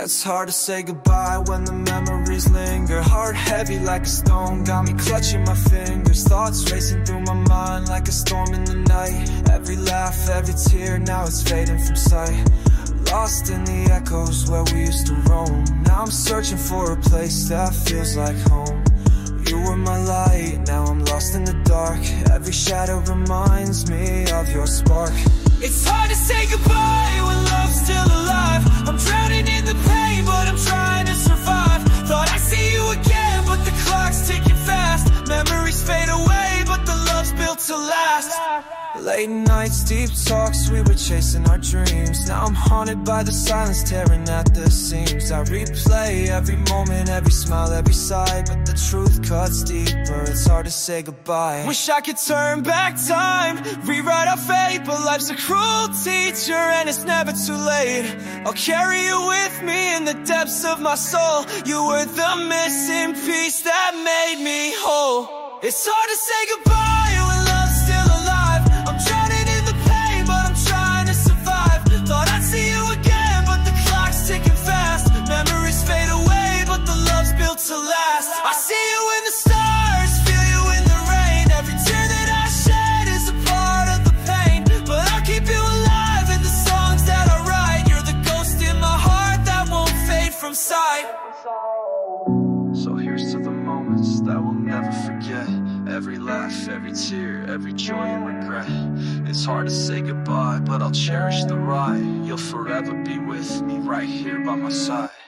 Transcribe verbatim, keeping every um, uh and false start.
It's hard to say goodbye when the memories linger. Heart heavy like a stone, got me clutching my fingers. Thoughts racing through my mind like a storm in the night. Every laugh, every tear, now it's fading from sight. Lost in the echoes where we used to roam. Now I'm searching for a place that feels like home. You were my light, now I'm lost in the dark. Every shadow reminds me of your spark. It's hard to say goodbye when love's still alive. I'm drowning in the pain, but I'm trying to survive. Thought I'd see you again, but the clock's ticking fast. Memories fade away, but the love's built to last. Late nights, deep talks, we were chasing our dreams. Now I'm haunted by the silence tearing at the seams. I replay every moment, every smile, every sigh, but the truth cuts deeper, it's hard to say goodbye. Wish I could turn back time, rewrite our fate, but life's a cruel teacher and it's never too late. I'll carry you with me in the depths of my soul. You were the missing piece that made me whole. It's hard to say goodbye when love's still alive. I'm drowning in the pain, but I'm trying to survive. Thought I'd see you again, but the clock's ticking fast. Memories fade away, but the love's built to last. I see you in the stars, feel you in the rain. Every tear that I shed is a part of the pain, but I'll keep you alive in the songs that I write. You're the ghost in my heart that won't fade from sight. So here's to the moments that we'll never forget. Every laugh, every tear, every joy and regret. It's hard to say goodbye, but I'll cherish the ride. You'll forever be with me right here by my side.